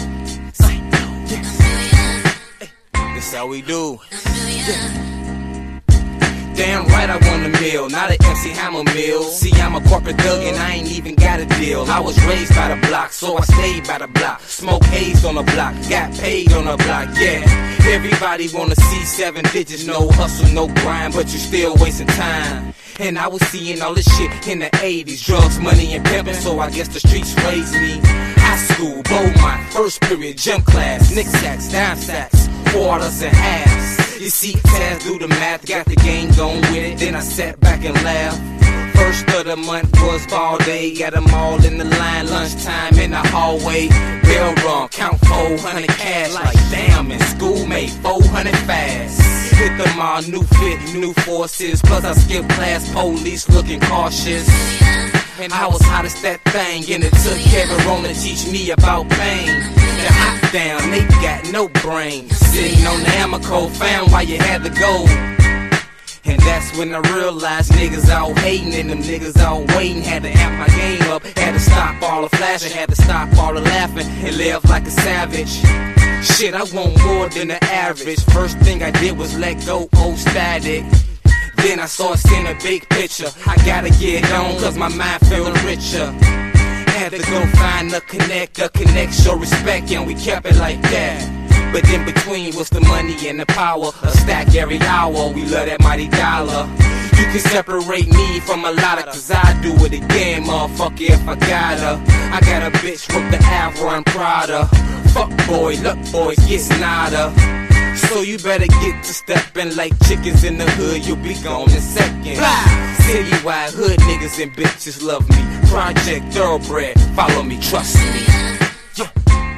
Yeah, this how we do. Yeah. Damn right I want a meal, not an M C Hammer meal. See, I'm a corporate thug and I ain't even got a deal. I was raised by the block, so I stayed by the block. Smoke haze on the block, got paid on the block, yeah. Everybody wanna see seven digits, no hustle, no grind, but you still wasting time. And I was seeing all this shit in the eighties, drugs, money, and pimping, so I guess the streets raised me. High school, Beaumont, first period, gym class, knickknacks, dime sacks, quarters and halves. You see, Taz do the math, got the game going with it, then I sat back and laughed. First of the month was ball day, got them all in the line, lunchtime in the hallway. Bell rung, count four hundred cash, like damn, in school made four hundred fast. Hit them all, new fit, new forces, plus I skipped class, police looking cautious. And I was hot as that thing, and it took Kevin Rona to teach me about pain. The hot down, they got no brain. Sitting on the Amaco, found why you had to go. And that's when I realized niggas out hating and them niggas out waiting. Had to amp my game up, had to stop all the flashing, had to stop all the laughing and live like a savage. Shit, I want more than the average. First thing I did was let go old static. Then I saw it in a big picture. I gotta get on cause my mind feeling richer. Had to go find a connect, a connect, show respect, and we kept it like that. But in between was the money and the power. A stack every hour, we love that mighty dollar. You can separate me from a lot of, cause I do it again, motherfucker, if I gotta. I got a bitch with the afro and Prada. Fuck boy, look boy, gets nada. So you better get to steppin' like chickens in the hood, you'll be gone in seconds. Citywide hood niggas and bitches love me. Project thoroughbred, follow me, trust me. Yeah.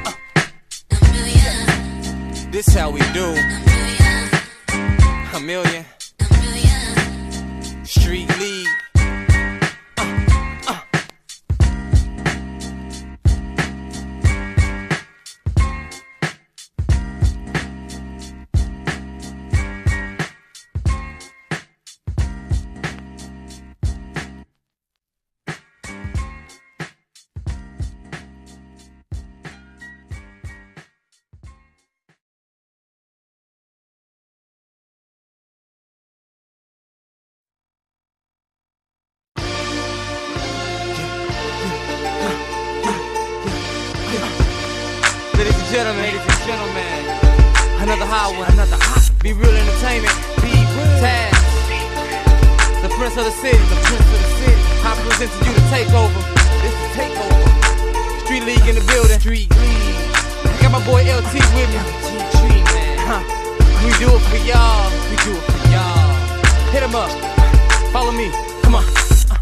This how we do. A million. Street League. Ladies and gentlemen, ladies and gentlemen, another hot one, another hot. Be Real Entertainment, Be Taz, the Prince of the City, the Prince of the City. I present to you the takeover. This is takeover. Street League in the building. Street League. I got my boy L T with me. L T Tree, man. Huh. We do it for y'all. We do it for y'all. Hit 'em up. Follow me. Come on.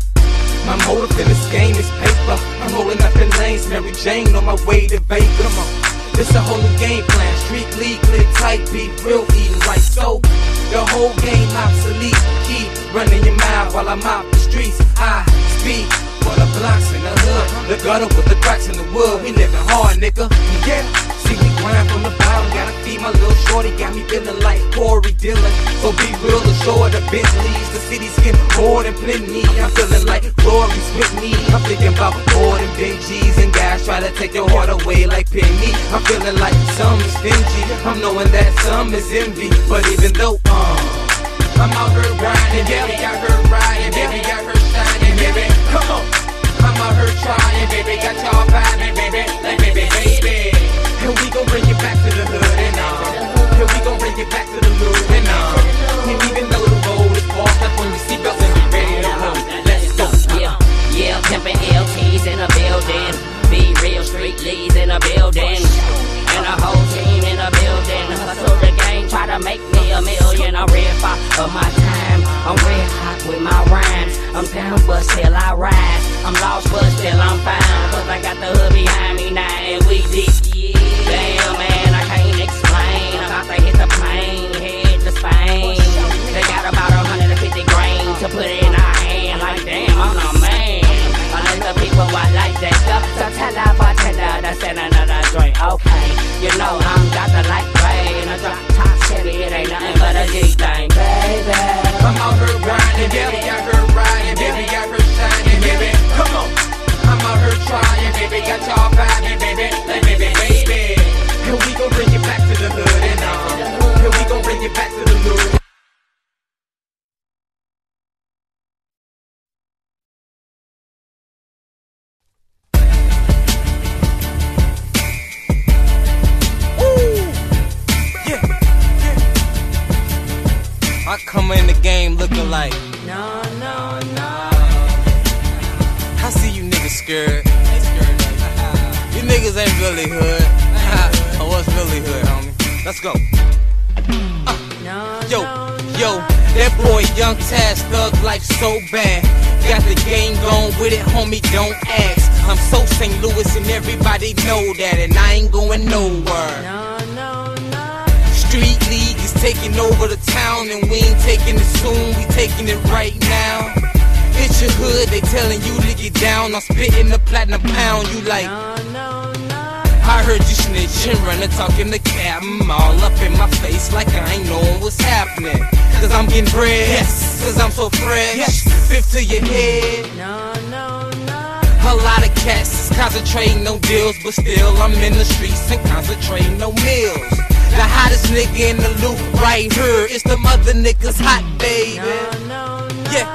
My motive in this game is paper. I'm rolling up in lanes, Mary Jane on my way to Vegas. Come on. It's a whole new game plan. Street League, live tight, be real, eating right. So the whole game obsolete. Keep running your mouth while I'm out the streets. I speak for the blocks in the hood, the gutter with the cracks in the wood. We living hard, nigga. Yeah. See me grind from the bottom, gotta feed my little shorty. Got me feeling like Corey Dillon. So be real assured the Bentleys, the city's getting more than plenty. I'm feeling like Rory's with me. I'm thinking about more than Benjis and guys try to take your heart away like Penny. I'm feeling like some is stingy. I'm knowing that some is envy. But even though uh, I'm out here grinding, baby, got her riding, baby, got her shining, baby. Come on, I'm out here trying, baby, got y'all vibing, baby, like baby, baby. And we gon' bring it back to the hood and all. And we gon' bring it back to the hood and all. And even though the road is far, step on your seatbelts and be ready to roll. Let's go. Yeah, yeah, pimpin' L Ts in a building. Be Real, Street Leads in a building. And a whole team in a building. Hustle the game, try to make me a million. I'm red fire of my time. I'm red hot with my rhymes. I'm down but still I rise. I'm lost but still I'm found. Cause I got the hood behind me now and we deep. Damn man, I can't explain. I'm about to hit the plane, head to Spain. They got about one hundred fifty grain to put in our hand. Like damn, I'm the man. I let the people watch like that stuff. So tell that bartender to send another drink. Okay, you know I'm got the light gray and I drop top I come in the game looking like, No, no, no. I see you niggas scared. You niggas ain't really hood. Oh, what's really hood, homie? Let's go. Uh, No, yo, no, yo, that boy Young Taz thug life so bad. Got the game going with it, homie, don't ask. I'm so Saint Louis and everybody know that, and I ain't going nowhere. no, no, no. Street League is taking over the town, and we ain't taking it soon, we taking it right now. It's your hood, they telling you to get down. I'm spitting the platinum pound, you like, No, no, no. I heard you snitching, running, talking to Captain, all up in my face like I ain't knowing what's happening. Cause I'm getting bread, yes. Cause I'm so fresh, yes. Fifth to your head. No, no, no. A lot of cats is concentrating on deals, but still I'm in the streets and concentrating on meals. The hottest nigga in the loop right here, it's the mother niggas hot, baby. No, no, no. Yeah,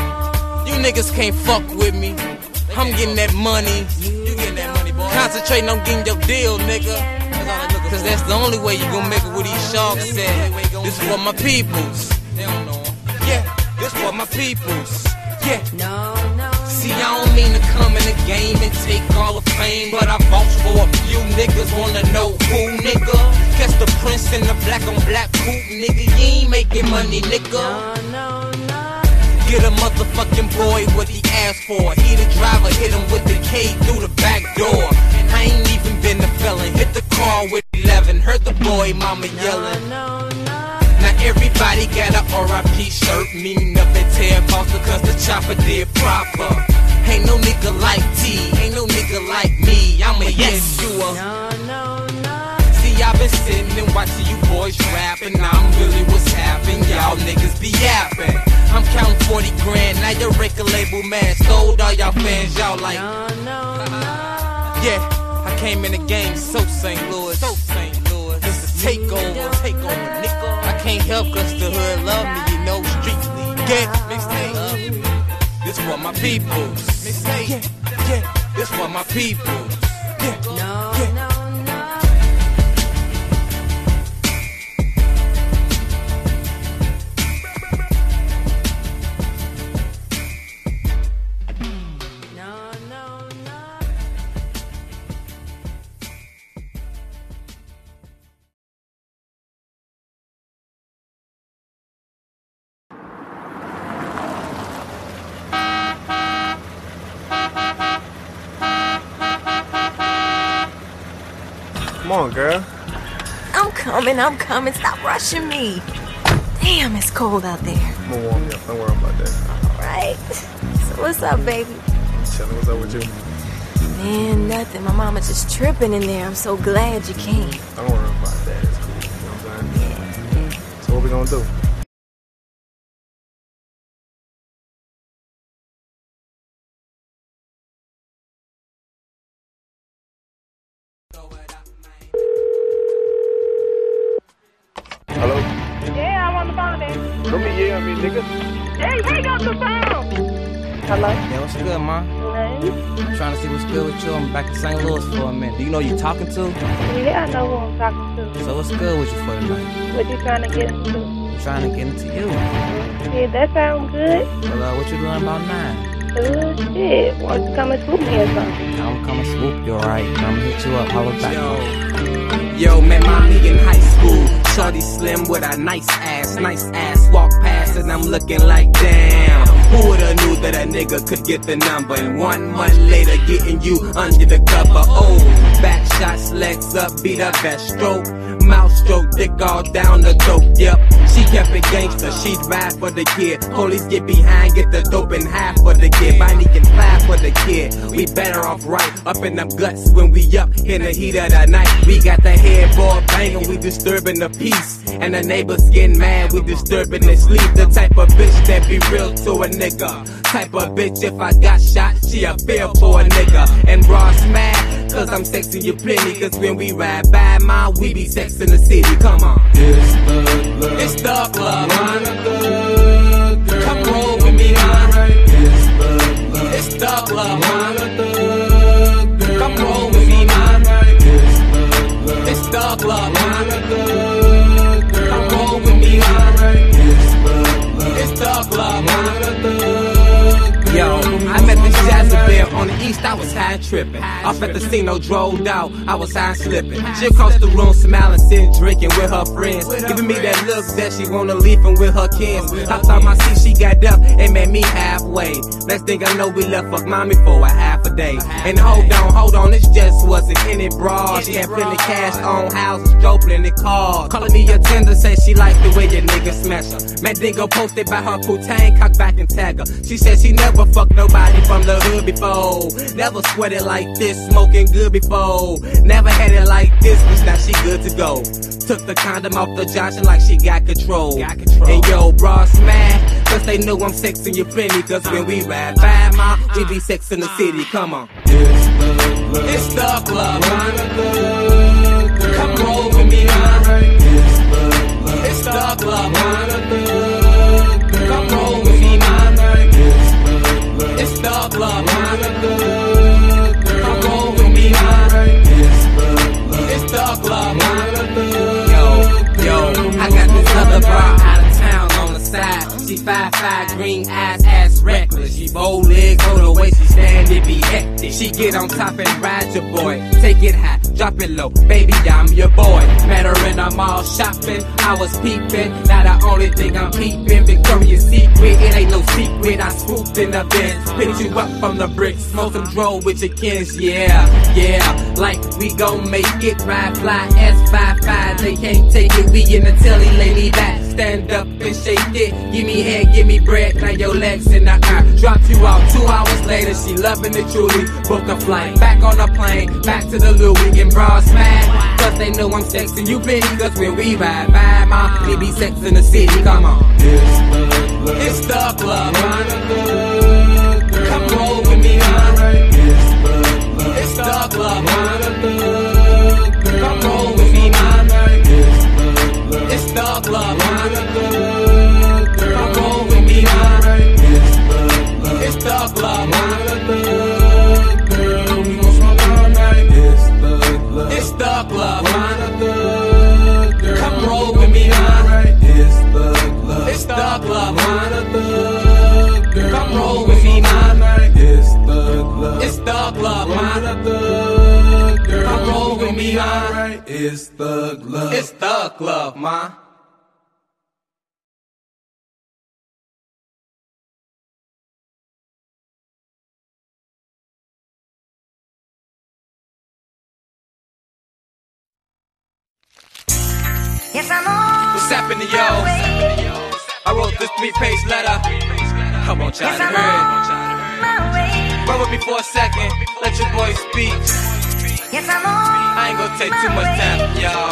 you niggas can't fuck with me. I'm getting that money. You getting that money, boy. Concentrating on getting your deal, nigga. Cause that's the only way you gon' make it with these sharks said. This is for my peoples. They don't know. Yeah, this for my peoples. Yeah. No, no. See, I don't mean to come in the game and take all the fame, but I vouch for a few niggas, wanna know who, nigga. Catch the prince in the black on black coupe, nigga. You ain't making money, nigga. No, no, no. Get a motherfucking boy what he asked for. He the driver, hit him with the K through the back door. And I ain't even been a felon. Hit the car with eleven, heard the boy mama yelling. No, no, no. Now everybody got a R I P shirt, meaning up at Ted Foster, cause the chopper did proper. Ain't no nigga like T, ain't no nigga like me. I'm a yes, you a. No, no, no. See, I've been sitting and watching you boys rap, and I'm really what's happening. Y'all niggas be yapping. I'm counting forty grand, now your record label man sold all y'all fans, y'all like. No, no, no. Yeah, I came in the game so Saint Louis, so Saint Louis. It's a takeover, takeover, nigga. I can't help cause the hood love me, you know, street league. Get mixtape. This for my peoples. Mixtape. Yeah, yeah. This for my peoples. Yeah, No, yeah. no, no. No, no, no. Come on, girl. I'm coming, I'm coming. Stop rushing me. Damn, it's cold out there. I'm gonna warm you up. Don't worry about that. All right. So what's up, baby? Tell me what's up with you. Man, nothing. My mama just tripping in there. I'm so glad you came. Don't worry about that. It's cool. You know what I'm saying? So what we gonna do? Hello? Yeah, I'm on the phone then. Don't be yelling at me, nigga. Hey, hang up the phone. Hello? Yeah, what's good, ma? Hello? I'm trying to see what's good with you. I'm back in Saint Louis for a minute. Do you know who you talking to? Yeah, I know who I'm talking to. So what's good with you for tonight? What you trying to get into? I'm trying to get into you. Yeah, that sounds good. Well, uh, what you doing about nine? Oh, shit. Why don't you come and swoop me or something? I'm coming swoop you, alright? I'm gonna hit you up, holla back. Yo, yo, met mommy in high school. Shorty slim with a nice ass, nice ass. Walk past and I'm looking like damn. Who would've knew that a nigga could get the number? And one month later, getting you under the cover. Oh, back shots, legs up, beat up that stroke. Mouth stroke, dick all down the dope, yep. She kept it gangster, she'd ride for the kid. Police get behind, get the dope in half for the kid. Bonnie can fly for the kid. We better off right, up in them guts when we up in the heat of the night. We got the headboard banging, we disturbing the peace. And the neighbors getting mad, we disturbing their sleep. The type of bitch that be real to a nigga. Type of bitch, if I got shot, she a feel for a nigga. And Ross mad, cause I'm sexing you plenty. Cause when we ride by, ma, we be sexing the city. Come on. It's the club. It's the club, One man. of the girls. Come roll with me, man. It's the club. It's the club, One man. of the girls. Come roll with me, man. It's the club. It's the club, One man. of the girls. Come roll with me, man. It's the high and tripping. Off at the casino, drove out, I was high and slipping. She across the room, smiling, sitting, drinking with her friends. Giving me that look that she wanna leave him with her kids. I thought my seat, she got up and met me halfway. Next thing I know, we left fuck mommy for a half a day. And hold on, hold on, this just wasn't any broad. She had plenty cash on houses, drove plenty cars. Calling me a tender, say she liked the way your nigga smash her. Man, Dingo posted by her Putang, cock back and tag her. She said she never fucked nobody from the hood before. Never sweated like this, smoking good before. Never had it like this, but now she good to go. Took the condom off the Johnson like she got control. got control. And yo, bra smash, cause they know I'm sexing you plenty. Cause when we ride by, ma, we be sexing the city. Come on. It's the club, man. Come roll with me, man. It's the club, man. Come roll with me, man. It's the club, man. Come roll with me, man. It's the club, man. Yo, yo, I got this other bra out of town on the side. She five five, green eyes, ass reckless. She bow legs on the way she stand, it be hectic. She get on top and ride your boy. Take it high, drop it low, baby, I'm your boy. Met her in the mall shopping, I was peeping. Now the only thing I'm peeping, Victoria's Secret. It ain't no secret, I swooped in the Benz. Picked you up from the bricks, smoke some drove with your kids. Yeah, yeah, like we gon' make it. Ride fly, S five five, they can't take it. We in the telly, lay me back, stand up and shake it. Give me head, give me bread, now your legs in the air. Dropped you out two hours later, she loving it truly. Book a flight, back on the plane, back to the Louis and bra smash. Cause they know I'm sexing you plenty, cause when we ride by, ma, we be sexing the city, come on. It's the club, man. Come roll with me, man. It's the club, man. Come roll with me, man. It's the club, man. Come roll with me, man. It's the club, man. Girl, we gon' smoke all night. It's the club, man. Come roll with me, man. It's the club, man. Come roll with me, man. It's the club, man. Come roll with me, man. It's the club. It's the club, man. Yes, I'm on. What's happening, yo? I wrote this three-page letter. Come on, try to hear it. Run with me for a second. Let your boy speak. Yes, I'm on. I ain't gonna take too much time, y'all.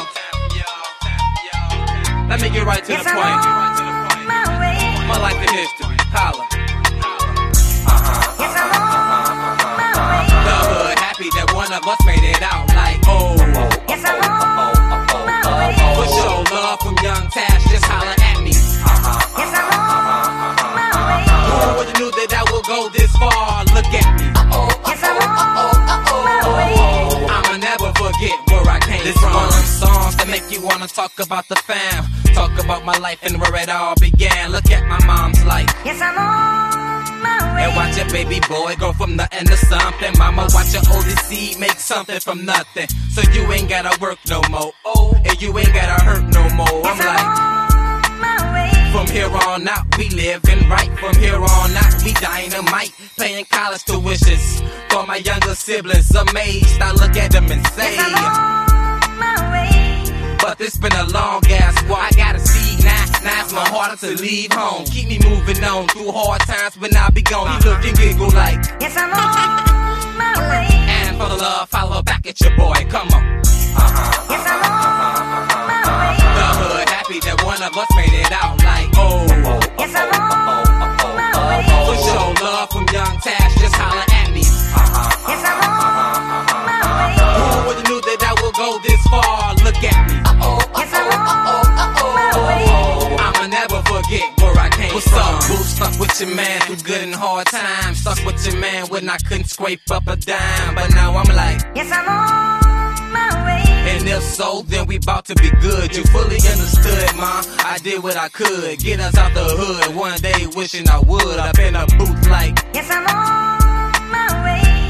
Let me get right to yes, the point. My, my life in history. Holla. Uh-huh. Yes, I'm on. My way. The hood happy that one of us made it out like, oh. Yes, I'm on. My way. For sure, love from Young Tash, just holla at me. Uh-huh. Yes, I'm on. My way. Who would've knew that I would go this far? Look at me. Uh-oh. Yes, I'm on. My way. I'ma never forget where I came this from. This one of them songs that make you wanna talk about the fam. Talk about my life and where it all began. Look at my mom's life. Yes, I'm on my way. And watch your baby boy go from nothing to something. Mama, watch your oldest seed make something from nothing. So you ain't gotta work no more. Oh, and you ain't gotta hurt no more. Yes, I'm like, on my way. from here on out, we living right. From here on out, we dynamite. Paying college tuitions for my younger siblings. Amazed, I look at them and say, yes, I'm on my way. but it's been a long ass walk. I gotta see now, now it's more harder to leave home. Keep me moving on through hard times when I be gone. You look and giggle like, yes, I'm on my way. and for the love, follow back at your boy, come on. Uh-huh. Yes, I'm on my way. The hood happy that one of us made it out like, oh. Yes, I'm on my way. For sure, love from Young Tash, just holla at me. Uh-huh. Yes, I'm on my way. Who would've knew that I would go this far? Look at me. Yes, I'm on my way. I'ma never forget where I came What's from. What's up, boo? Stuck with your man through good and hard times. Stuck with your man when I couldn't scrape up a dime. But now I'm like, yes, I'm on my way. and if so, then we bout to be good. You fully understood, ma. I did what I could. Get us out the hood. One day wishing I would. Up in a booth like, yes, I'm on my way.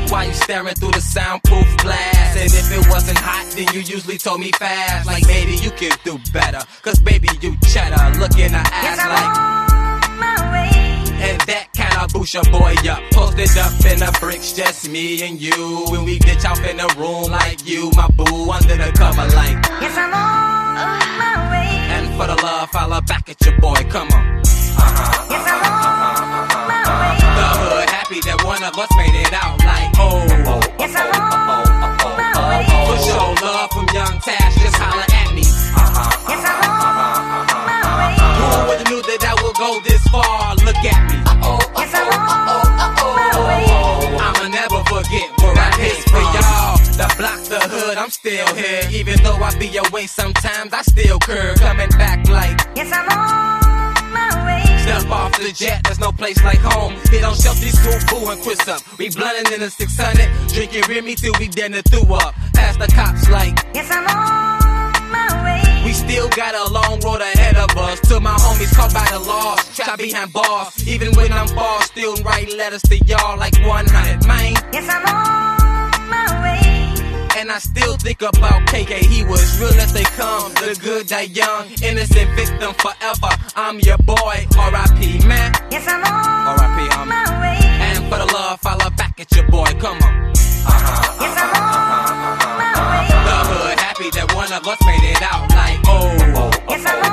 Why you staring through the soundproof glass? And if it wasn't hot, then you usually told me fast. Like maybe you can do better, cause baby you cheddar. Look in her ass like my way. And that kinda boost your boy up. Posted up in the bricks, just me and you. When we ditch off in the room like you, my boo, under the cover like. Yes, I'm on my way. And for the love, holla back at your boy, come on. Uh-huh. Yes, I'm on my way. The hood happy that one of us made it out like, oh. Yes, I'm on my way. For sure, love from Young Tash, just holla at me. Yes, I'm on my way. Who would've knew that I would go this far? Look at me. Yes, I'm on my way. I'ma never forget where I hit for y'all. The block, the hood, I'm still here. Even though I be away sometimes, I still curve. Coming back like, yes, I'm on my way. Step off the jet, there's no place like home. Hit on Shelty, Scoop, Boo, and Chris up. We blunting in the six hundred, drinking Remy till we then threw up. Past the cops like, yes, I'm on my way. we still got a long road ahead of us. Till my homies caught by the laws, trapped behind bars. Even when I'm far, still writing letters to y'all like one hundred, man. Yes, I'm on my way. And I still think about K K, he was real as they come. The good die young, innocent victim forever. I'm your boy, R I P man. Yes, I'm on R I P homie. my way. And for the love, follow back at your boy, come on. Yes, I'm on my way. The hood happy that one of us made it out like, oh. Yes, I'm